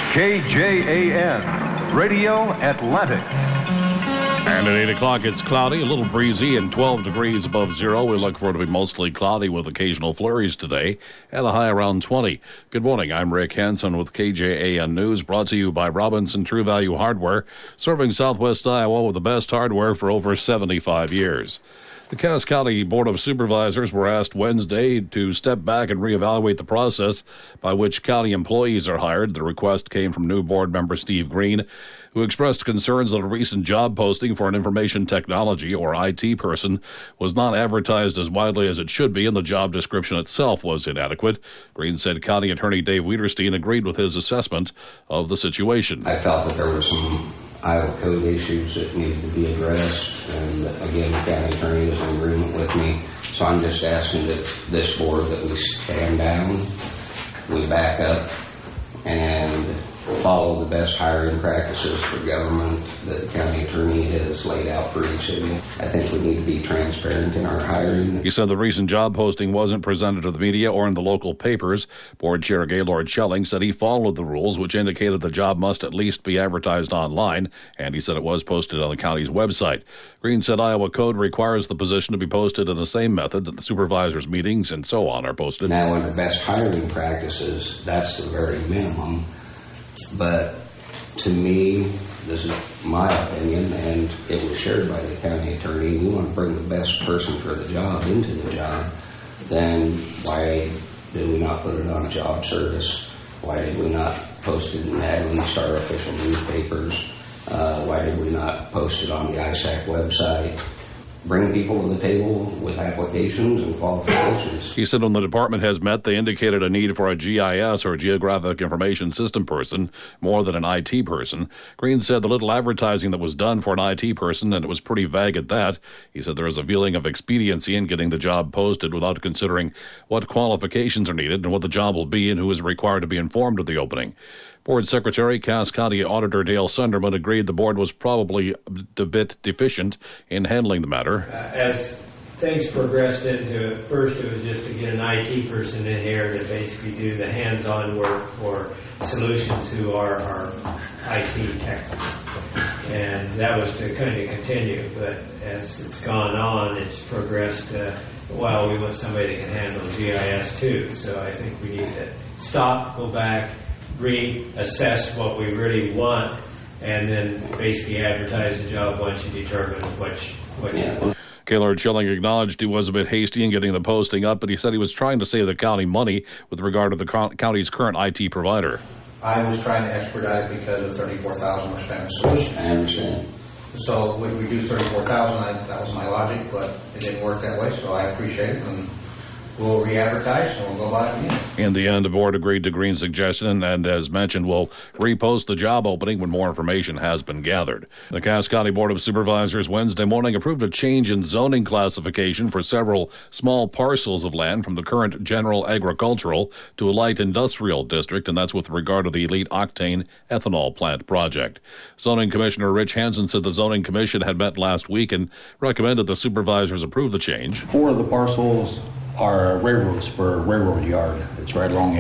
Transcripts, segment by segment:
KJAN, Radio Atlantic. And at 8 o'clock, it's cloudy, a little breezy, and 12 degrees above zero. We look for it to be mostly cloudy with occasional flurries today, and a high around 20. Good morning. I'm Rick Hansen with KJAN News, brought to you by Robinson True Value Hardware, serving Southwest Iowa with the best hardware for over 75 years. The Cass County Board of Supervisors were asked Wednesday to step back and reevaluate the process by which county employees are hired. The request came from new board member Steve Green, who expressed concerns that a recent job posting for an information technology or IT person was not advertised as widely as it should be, and the job description itself was inadequate. Green said County Attorney Dave Wiederstein agreed with his assessment of the situation. I felt that there were some Iowa code issues that needed to be addressed, and again, the county attorney is in agreement with me. So I'm just asking that this board that we stand down, we back up, and follow the best hiring practices for government that the county attorney has laid out for each city. I think we need to be transparent in our hiring. He said the recent job posting wasn't presented to the media or in the local papers. Board Chair Gaylord Schelling said he followed the rules, which indicated the job must at least be advertised online, and he said it was posted on the county's website. Green said Iowa code requires the position to be posted in the same method that the supervisors' meetings and so on are posted. Now, in the best hiring practices, that's the very minimum. But to me, this is my opinion, and it was shared by the county attorney. We want to bring the best person for the job into the job. Then why did we not put it on job service? Why did we not post it in at least our official newspapers? Why did we not post it on the ISAC website? Bring people to the table with applications and qualifications. He said when the department has met, they indicated a need for a GIS or Geographic Information System person more than an IT person. Green said the little advertising that was done for an IT person, and it was pretty vague at that. He said there is a feeling of expediency in getting the job posted without considering what qualifications are needed and what the job will be and who is required to be informed of the opening. Board Secretary, Cass County Auditor Dale Sunderman agreed the board was probably a bit deficient in handling the matter. As things progressed into it, first it was just to get an IT person in here to basically do the hands-on work for solutions to our IT tech. And that was to kind of continue, but as it's gone on, it's progressed well, we want somebody that can handle GIS too. So I think we need to stop, go back, reassess what we really want, and then basically advertise the job once you determine what you want. Gaylord Schelling acknowledged he was a bit hasty in getting the posting up, but he said he was trying to save the county money with regard to the county's current IT provider. I was trying to expedite it because of $34,000 we're spending solutions. I understand. So we reduced $34,000. That was my logic, but it didn't work that way. So I appreciate it, and we'll re-advertise and we'll go by it again. In the end, the board agreed to Green's suggestion and, as mentioned, will repost the job opening when more information has been gathered. The Cass County Board of Supervisors Wednesday morning approved a change in zoning classification for several small parcels of land from the current general agricultural to a light industrial district, and that's with regard to the Elite Octane ethanol plant project. Zoning Commissioner Rich Hansen said the Zoning Commission had met last week and recommended the supervisors approve the change. 4 of the parcels are railroad spur, railroad yard. It's right along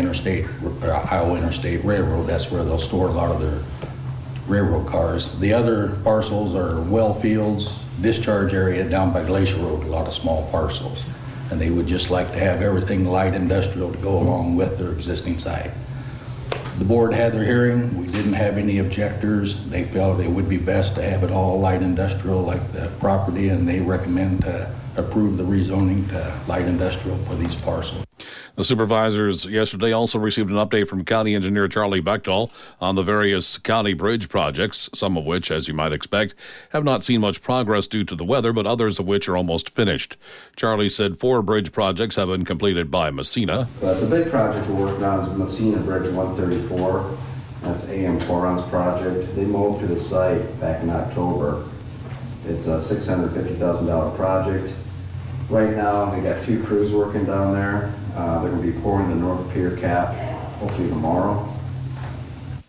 Iowa Interstate Railroad. That's where they'll store a lot of their railroad cars. The other parcels are well fields, discharge area down by Glacier Road, a lot of small parcels. And they would just like to have everything light industrial to go along with their existing site. The board had their hearing. We didn't have any objectors. They felt it would be best to have it all light industrial like the property, and they recommend to approve the rezoning to light industrial for these parcels. The supervisors yesterday also received an update from County Engineer Charlie Bechtel on the various county bridge projects, some of which, as you might expect, have not seen much progress due to the weather, but others of which are almost finished. Charlie said 4 bridge projects have been completed by Messina. The big project we're working on is Messina Bridge 134. That's AM Coron's project. They moved to the site back in October. It's a $650,000 project. Right now, they got 2 crews working down there. They're going to be pouring the north pier cap hopefully tomorrow.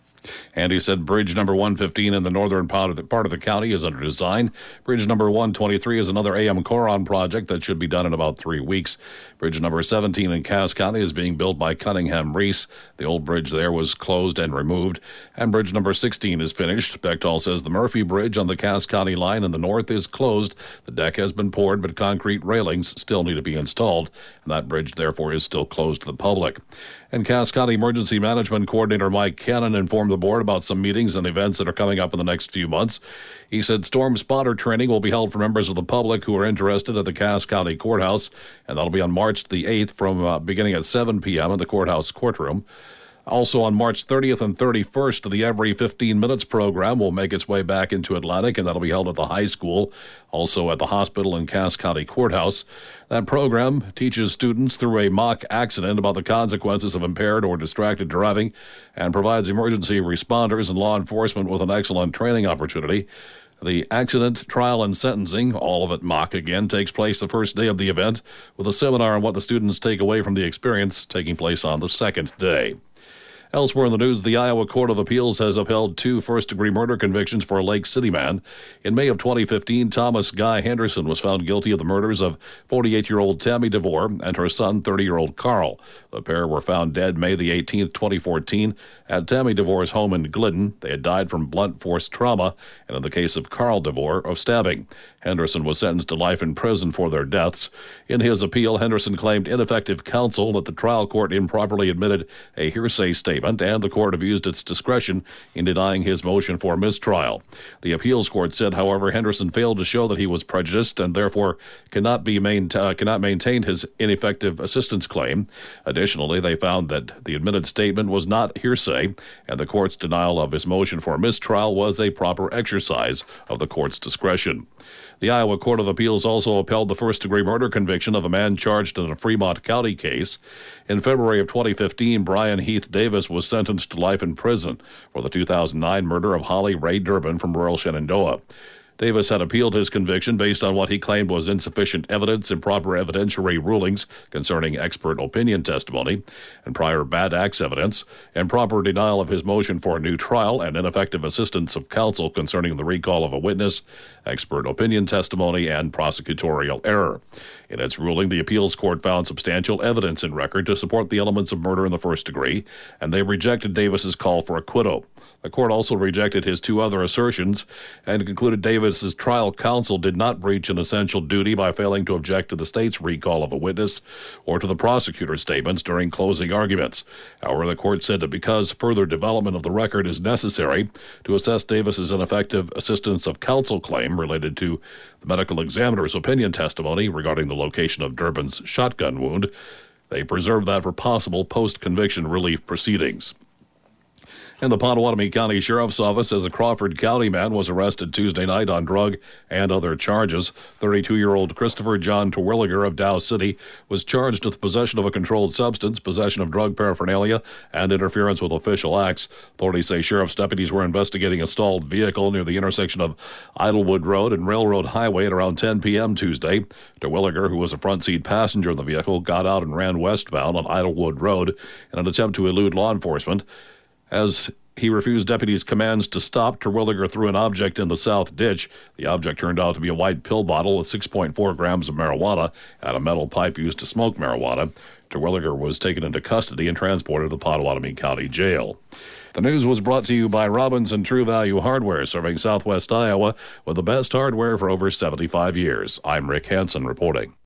And he said bridge number 115 in the northern part of the county is under design. Bridge number 123 is another AM Coron project that should be done in about 3 weeks. Bridge number 17 in Cass County is being built by Cunningham Reese. The old bridge there was closed and removed. And bridge number 16 is finished. Bechtel says the Murphy Bridge on the Cass County line in the north is closed. The deck has been poured, but concrete railings still need to be installed. And that bridge, therefore, is still closed to the public. And Cass County Emergency Management Coordinator Mike Cannon informed the board about some meetings and events that are coming up in the next few months. He said storm spotter training will be held for members of the public who are interested at the Cass County Courthouse, and that'll be on March the 8th from beginning at 7 p.m. in the courthouse courtroom. Also on March 30th and 31st, the Every 15 Minutes program will make its way back into Atlantic, and that'll be held at the high school, also at the hospital and Cass County Courthouse. That program teaches students through a mock accident about the consequences of impaired or distracted driving and provides emergency responders and law enforcement with an excellent training opportunity. The accident, trial, and sentencing, all of it mock again, takes place the first day of the event, with a seminar on what the students take away from the experience taking place on the second day. Elsewhere in the news, the Iowa Court of Appeals has upheld 2 first-degree murder convictions for a Lake City man. In May of 2015, Thomas Guy Henderson was found guilty of the murders of 48-year-old Tammy DeVore and her son, 30-year-old Carl. The pair were found dead May the 18th, 2014, at Tammy DeVore's home in Glidden. They had died from blunt force trauma, and in the case of Carl DeVore, of stabbing. Henderson was sentenced to life in prison for their deaths. In his appeal, Henderson claimed ineffective counsel, that the trial court improperly admitted a hearsay statement, and the court abused its discretion in denying his motion for mistrial. The appeals court said, however, Henderson failed to show that he was prejudiced and therefore cannot maintain his ineffective assistance claim. Additionally, they found that the admitted statement was not hearsay, and the court's denial of his motion for mistrial was a proper exercise of the court's discretion. The Iowa Court of Appeals also upheld the first-degree murder conviction of a man charged in a Fremont County case. In February of 2015, Brian Heath Davis was sentenced to life in prison for the 2009 murder of Holly Ray Durbin from rural Shenandoah. Davis had appealed his conviction based on what he claimed was insufficient evidence, improper evidentiary rulings concerning expert opinion testimony, and prior bad acts evidence, improper denial of his motion for a new trial, and ineffective assistance of counsel concerning the recall of a witness, expert opinion testimony, and prosecutorial error. In its ruling, the appeals court found substantial evidence in record to support the elements of murder in the first degree, and they rejected Davis's call for acquittal. The court also rejected his 2 other assertions and concluded Davis's trial counsel did not breach an essential duty by failing to object to the state's recall of a witness or to the prosecutor's statements during closing arguments. However, the court said that because further development of the record is necessary to assess Davis's ineffective assistance of counsel claim related to the medical examiner's opinion testimony regarding the location of Durbin's shotgun wound, they preserved that for possible post-conviction relief proceedings. And the Pottawatomie County Sheriff's Office says a Crawford County man was arrested Tuesday night on drug and other charges. 32-year-old Christopher John Terwilliger of Dow City was charged with possession of a controlled substance, possession of drug paraphernalia, and interference with official acts. Authorities say sheriff's deputies were investigating a stalled vehicle near the intersection of Idlewood Road and Railroad Highway at around 10 p.m. Tuesday. Terwilliger, who was a front seat passenger in the vehicle, got out and ran westbound on Idlewood Road in an attempt to elude law enforcement. As he refused deputies' commands to stop, Terwilliger threw an object in the south ditch. The object turned out to be a white pill bottle with 6.4 grams of marijuana and a metal pipe used to smoke marijuana. Terwilliger was taken into custody and transported to the Pottawatomie County Jail. The news was brought to you by Robinson True Value Hardware, serving southwest Iowa with the best hardware for over 75 years. I'm Rick Hansen reporting.